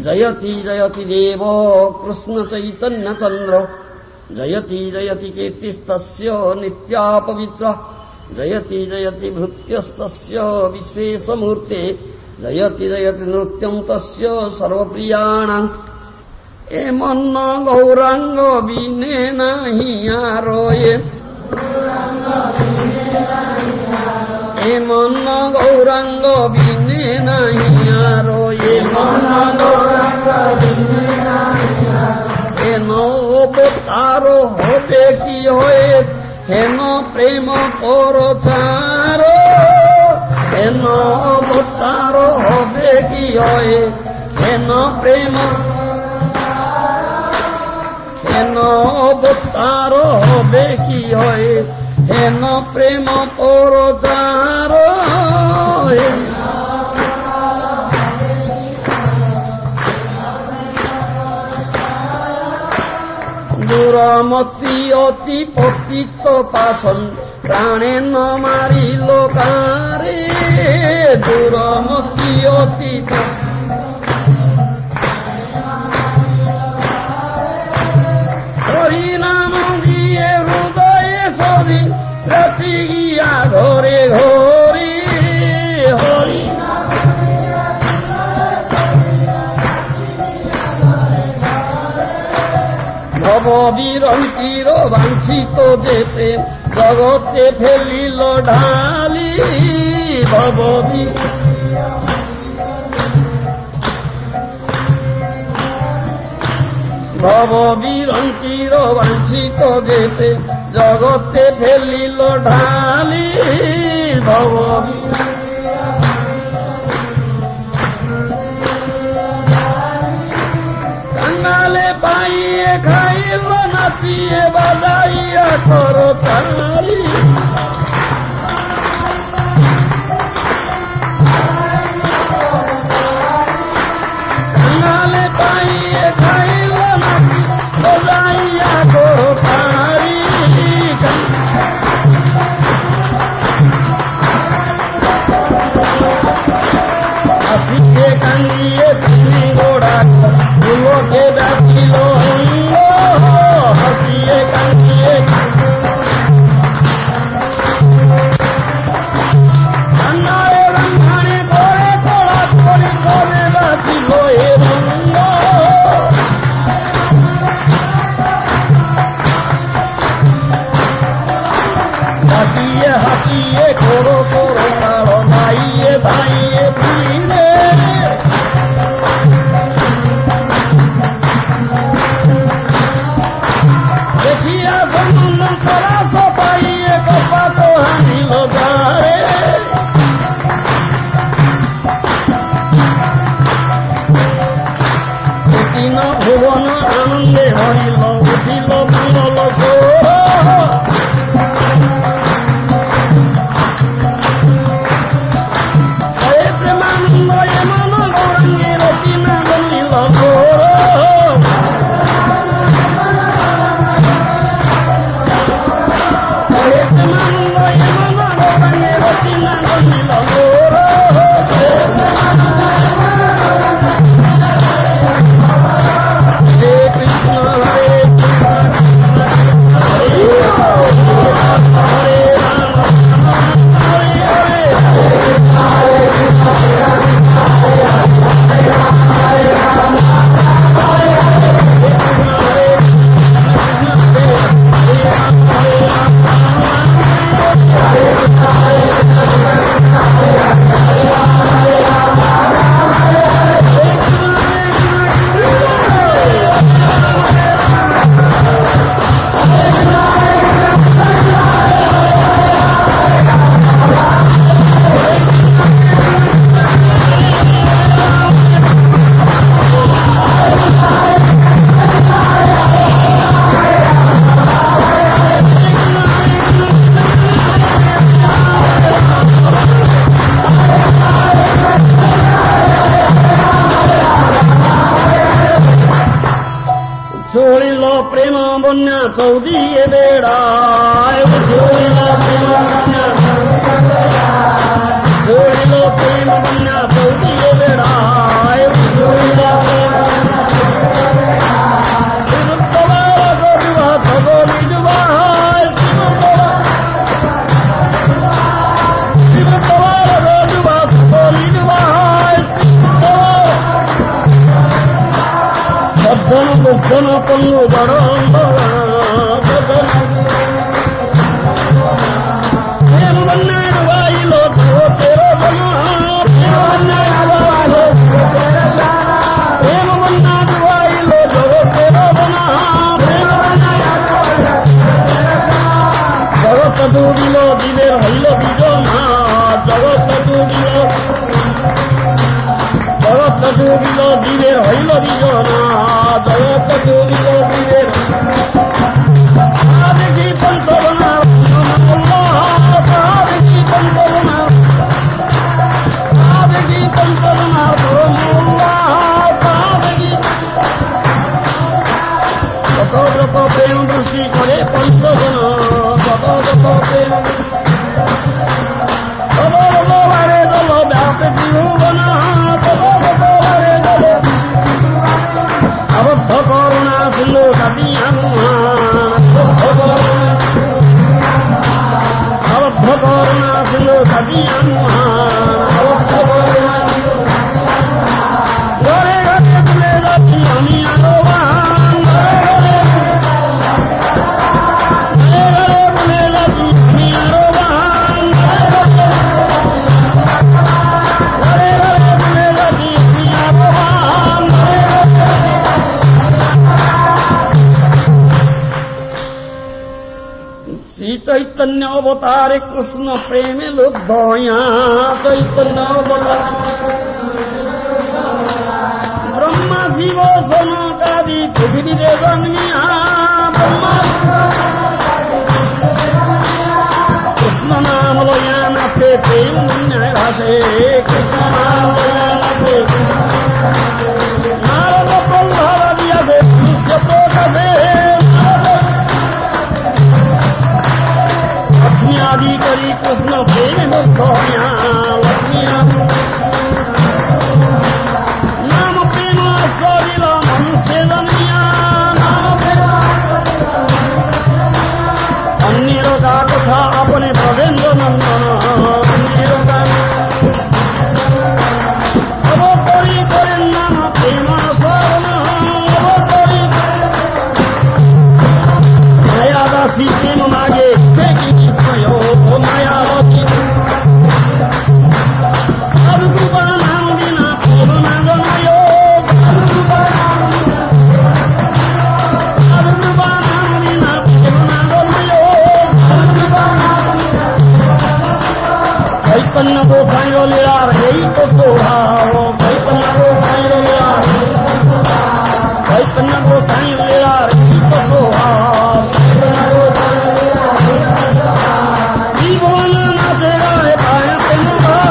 जयति जयति देवो कृष्ण चैतन्य चन्द्र जयति जयति कीर्तिस्तस्य नित्या पवित्र जयति जयति भृत्यस्तस्य विश्वेशमूर्ते जयति जयति नृत्यं तस्य सर्वप्रियाणाम् एमन्न गौरांग बिने नाही आरोये एमन्न गौरांग बिने नाही आरोये हेन अवतारो होबे कि होए हेन प्रेम परचारो हेन अवतारो होबे कि होए हेन प्रेम हेन अवतारो होबे कि होए हेन प्रेम परचारो दूरमती अति पतित पाशन प्राणे न मारिल कारे दूरमती अति हरि नाम दिए हृदय सभी रचि गया घरे घोरी हरि भवबीरंचिर वांछित जे प्रेम जगते फेलिल ढाली भवबीरंचिर वांछित जे प्रेम जगते फेलिल ढाली कंगाले पाइए खाइल नाचिए बजाइए करो चाली कंगाले पाइए खाइल नाचिए बजाइए करो चाली हसीए कांदिए चुनी घोड़ा फूलों के दाखिलो हसीए कांदिए अन्नारे रंगाने गोरे थोड़ा थोड़ी गोरे दाखिलो हे रंगो हसीए घोड़ो घोड़ो तारो भाइये भाइये भीड़े भुवन आनंदे हरिल उठिल बुलल सोर हरे प्रेमानंद ये मन गौरंगे रचिना बनिल घोर हरे प्रेमानंद ये मन गौरंगे रचिना बनिल घोर प्रेम बन्या चौदीए बेड़ा छोड़िलो प्रेम बन्या चौदीए बेड़ा छोड़िलो দুর্জন পল্লু বড় প্রেম বন্যার বাইল জগতের জনা প্রেম বন্যার বাইল জগতের জনা জগৎ ডুবিল জীবের হইল বিজনা জগৎ ডুবিল জীবের হইল বিজনা জগৎ ডুবিল জীবের দেখি পঞ্চবনা দেখি পঞ্চবনা দেখি পঞ্চবনা দেখি কত যত প্রেম দৃষ্টি করে পঞ্চবনা কত যত প্রেম তত যত বারে জল ব্যাপে জীবনা আবদ্ধ করুণা ছিল কাটিয়া আবদ্ধ করুণা ছিল কাটিয়া ঘরে ঘরে তুলে যাচ্ছি আমি আরো ঘরে ঘরে তুলে যাচ্ছি আমি আরো ঘরে ঘরে তুলে যাচ্ছি আমি আরো শ্রী চৈতন্য অবতারে কৃষ্ণ প্রেমে লুব্ধ চৈতন্য অবতার ব্রহ্মা শিব সনকাদি পৃথিবীতে জন্মিয়া কৃষ্ণ নাম লয়া নাচে প্রেম বন্যায় ভাসে কৃষ্ণ নাম লয়া নাচে নারদ প্রহ্লাদ দিয়াছে বিশ্ব প্রকাশে লক্ষ্মী আদি করি কৃষ্ণ প্রেমে মুগ্ধ হইয়া লক্ষ্মী নাম প্রেম আশ্রদিল মনুষ্যে জন্মিয়া নাম প্রেম অন্যের গা কথা আপনে ব্রজেন্দ্র নন্দন অন্যের গা অবতরি করেন নাম প্রেম শরণ অবতরি মায়াদাসী প্রেম মাগে দেখি বিস্ময় মায়াবতী সাধুকৃপা নাম বিনা প্রেম না জন্ময় সাধুকৃপা নাম বিনা প্রেম না জন্ময় চৈতন্য গোসাইর লীলার এই তো স্বভাব চৈতন্য গোসাইর লীলার এই তো স্বভাব জীবন নাচে গায়ে পায় প্রেম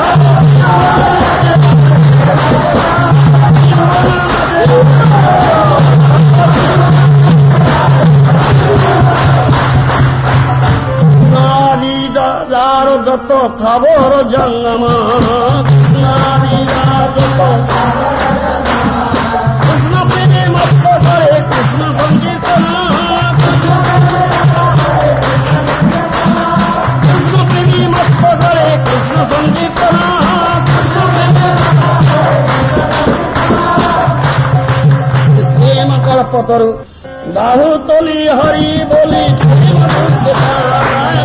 নারী যার যত স্থাবর জঙ্গম নারী যার যত কৃষ্ণ প্রেমে মত্ত করে কৃষ্ণ সংকীর্তন কৃষ্ণ প্রেমী মত্ত করে কৃষ্ণ সংকীর্তন প্রেম কল্পতরু বাহু তলি হরি বলি প্রেম বুঝতে পায়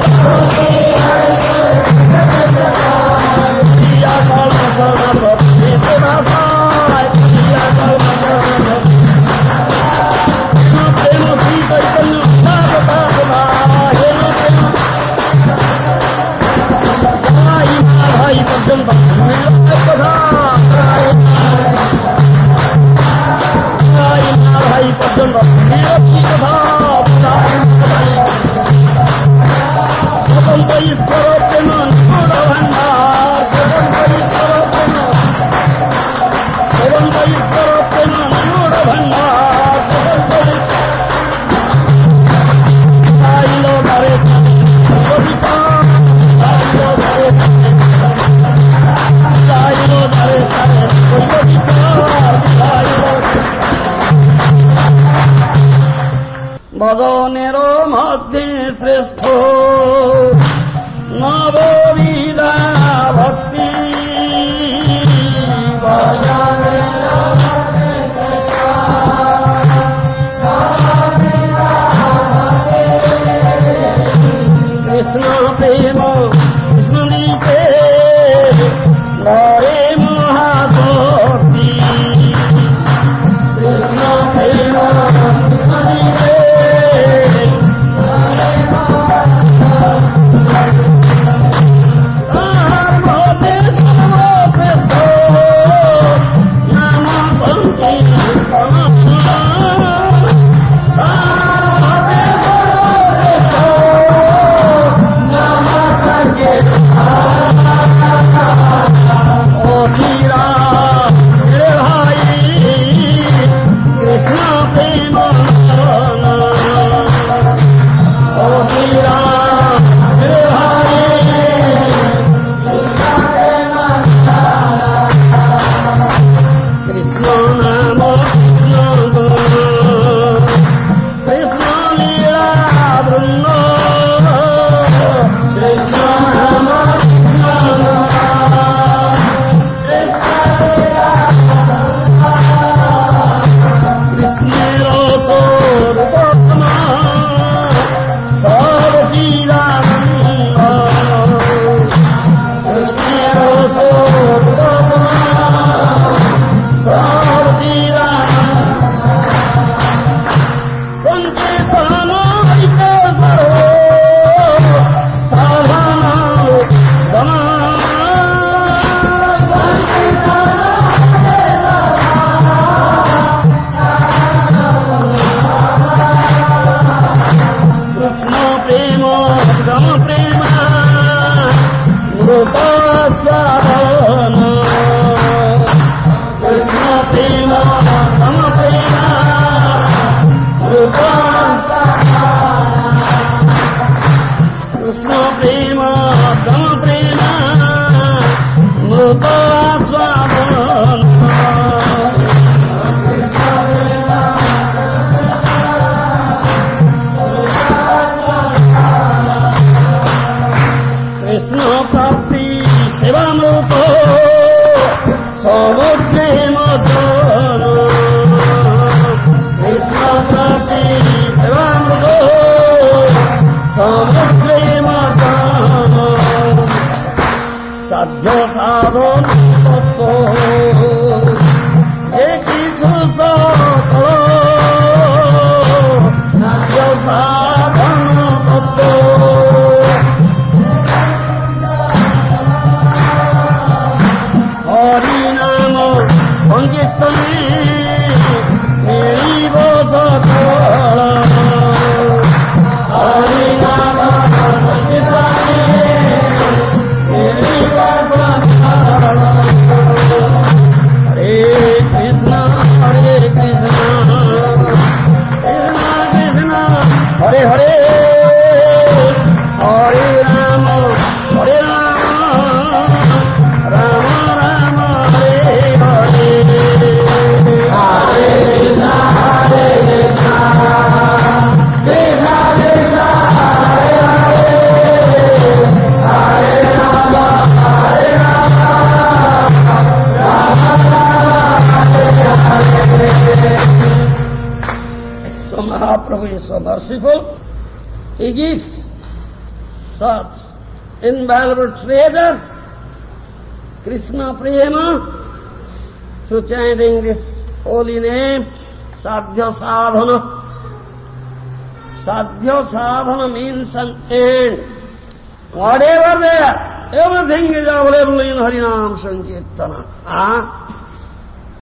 প্রেম শ্রী চৈতন্য ভাই পর্যন্ত ভাই পর্যন্ত স্বতন্ত্র ঈশ্বর প্রেম নিপুণ ভান্ডার স্বতন্ত্র ঈশ্বর প্রেম নিপুণ ভান্ডার স্বতন্ত্র ঘরে ভজনের মধ্যে শ্রেষ্ঠ নববিধা ভক্তি So merciful, he gives such invaluable treasure, Krishna Prema, through chanting this holy name, Sadhya Sadhana. Sadhya Sadhana means an end. Whatever there, everything is available in Harinam Sankirtana.